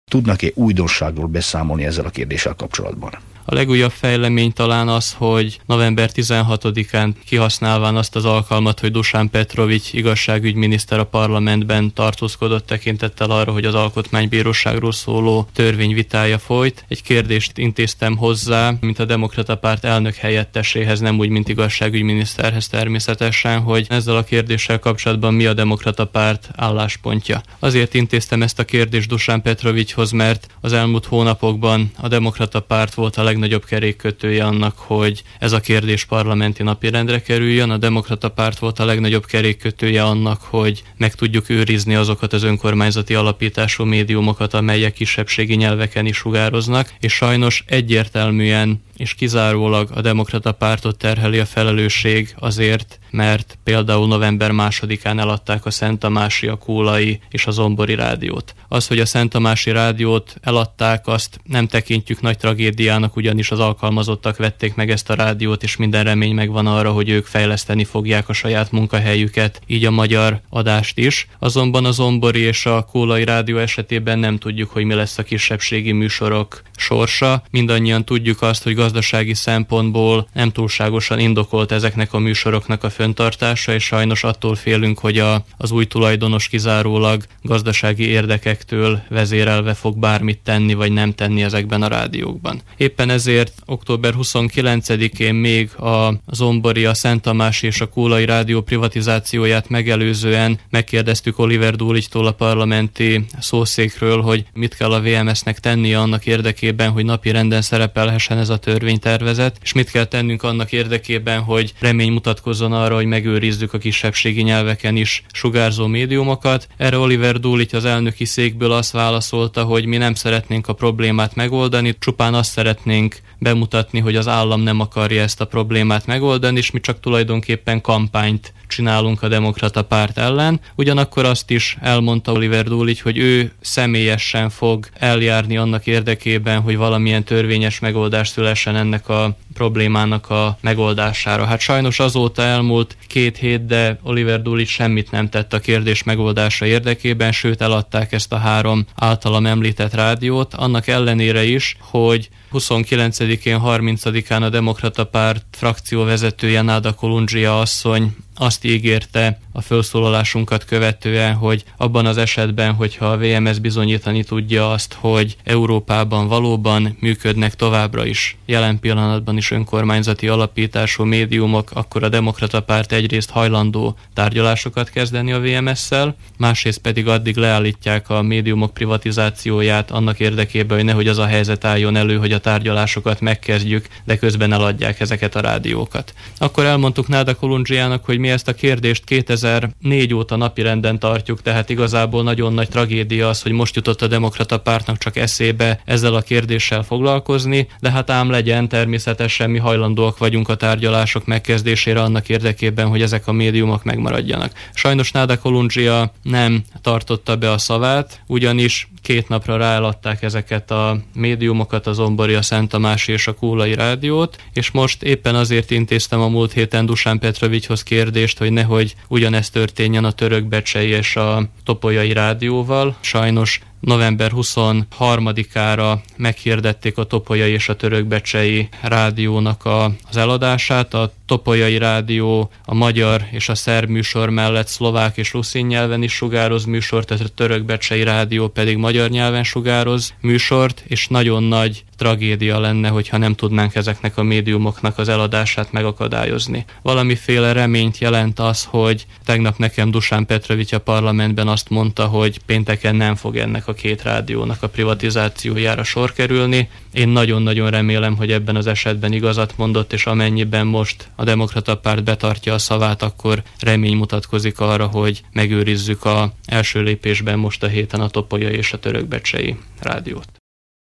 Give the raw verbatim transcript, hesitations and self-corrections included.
Tudnak-e újdonságról beszámolni ezzel a kérdéssel kapcsolatban? A legújabb fejlemény talán az, hogy november tizenhatodikán kihasználván azt az alkalmat, hogy Dusan Petrovics igazságügyminiszter a parlamentben tartózkodott tekintettel arra, hogy az alkotmánybíróságról szóló törvény vitája folyt. Egy kérdést intéztem hozzá, mint a Demokrata Párt elnök helyetteséhez, nem úgy, mint igazságügyminiszterhez természetesen, hogy ezzel a kérdéssel kapcsolatban mi a Demokrata Párt álláspontja. Azért intéztem ezt a kérdést Dusan Petrovicshoz, mert az elmúlt hónapokban a Demokrata Párt volt a legnagyobb kerékkötője annak, hogy ez a kérdés parlamenti napirendre kerüljön. A Demokrata Párt volt a legnagyobb kerékkötője annak, hogy meg tudjuk őrizni azokat az önkormányzati alapítású médiumokat, amelyek kisebbségi nyelveken is sugároznak, és sajnos egyértelműen és kizárólag a Demokrata Pártot terheli a felelősség azért, mert például november másodikán eladták a Szent Tamási, a Kólai és a Zombori rádiót. Az, hogy a Szent Tamási rádiót eladták, azt nem tekintjük nagy tragédiának, ugyanis az alkalmazottak vették meg ezt a rádiót, és minden remény megvan arra, hogy ők fejleszteni fogják a saját munkahelyüket, így a magyar adást is. Azonban a Zombori és a Kólai rádió esetében nem tudjuk, hogy mi lesz a kisebbségi műsorok sorsa. Mindannyian tudjuk azt, hogy gazdasági szempontból nem túlságosan indokolt ezeknek a műsoroknak a fenntartása, és sajnos attól félünk, hogy a, az új tulajdonos kizárólag gazdasági érdekektől vezérelve fog bármit tenni, vagy nem tenni ezekben a rádiókban. Éppen ezért október huszonkilencedikén még a Zombori, a Szent Tamási és a Kólai rádió privatizációját megelőzően megkérdeztük Oliver Dúligytól, a parlamenti szószékről, hogy mit kell a vé em es-nek tennie annak érdekében, hogy napi renden szerepelhessen ez a törvénytervezet, és mit kell tennünk annak érdekében, hogy remény mutatkozzon arra, hogy megőrizzük a kisebbségi nyelveken is sugárzó médiumokat. Erre Oliver Dúligy az elnöki székből azt válaszolta, hogy mi nem szeretnénk a problémát megoldani, csupán azt szeretnénk bemutatni, hogy az állam nem akarja ezt a problémát megoldani, és mi csak tulajdonképpen kampányt csinálunk a Demokrata Párt ellen. Ugyanakkor azt is elmondta Oliver Dúligy, hogy ő személyesen fog eljárni annak érdekében, hogy valamilyen törvényes megoldás szülessen ennek a problémának a megoldására. Hát sajnos azóta elmúlt két hét, de Oliver Dúligy semmit nem tett a kérdés megoldása érdekében, sőt eladták ezt a három általam említett rádiót, annak ellenére is, hogy huszonkilencedikén, harmincadikán a Demokrata Párt frakcióvezetője Náda Kolundzsia asszony azt ígérte a felszólalásunkat követően, hogy abban az esetben, hogyha a vé em es bizonyítani tudja azt, hogy Európában valóban működnek továbbra is, jelen pillanatban is önkormányzati alapítású médiumok, akkor a Demokrata Párt egyrészt hajlandó tárgyalásokat kezdeni a vé em es-szel, másrészt pedig addig leállítják a médiumok privatizációját annak érdekében, hogy nehogy az a helyzet álljon elő, hogy a tárgyalásokat megkezdjük, de közben eladják ezeket a rádiókat. Akkor elmondtuk Náda Kolundzsiának, hogy mi ezt a kérdést kétezer-négy óta napirenden tartjuk, tehát igazából nagyon nagy tragédia az, hogy most jutott a Demokrata Pártnak csak eszébe ezzel a kérdéssel foglalkozni, de hát ám legyen, természetesen mi hajlandóak vagyunk a tárgyalások megkezdésére annak érdekében, hogy ezek a médiumok megmaradjanak. Sajnos Náda Kolundzsia nem tartotta be a szavát, ugyanis két napra ráeladták ezeket a médiumokat, a Zombori, a Szent Tamási és a Kólai rádiót, és most éppen azért intéztem a múlt héten Dusan Petrovicshoz kérdést, hogy nehogy ugyanezt történjen a Törökbecsei és a Topolyai rádióval. Sajnos november huszonharmadikára meghirdették a Topolyai és a Törökbecsei rádiónak a, az eladását. A Topolyai rádió a magyar és a szerb műsor mellett szlovák és ruszin nyelven is sugároz műsort, tehát a Törökbecsei rádió pedig magyar nyelven sugároz műsort, és nagyon nagy tragédia lenne, hogyha nem tudnánk ezeknek a médiumoknak az eladását megakadályozni. Valamiféle reményt jelent az, hogy tegnap nekem Dusan Petrovics a parlamentben azt mondta, hogy pénteken nem fog ennek a két rádiónak a privatizációjára sor kerülni. Én nagyon-nagyon remélem, hogy ebben az esetben igazat mondott, és amennyiben most a Demokrata Párt betartja a szavát, akkor remény mutatkozik arra, hogy megőrizzük az első lépésben most a héten a Topolyai és a Törökbecsei rádiót.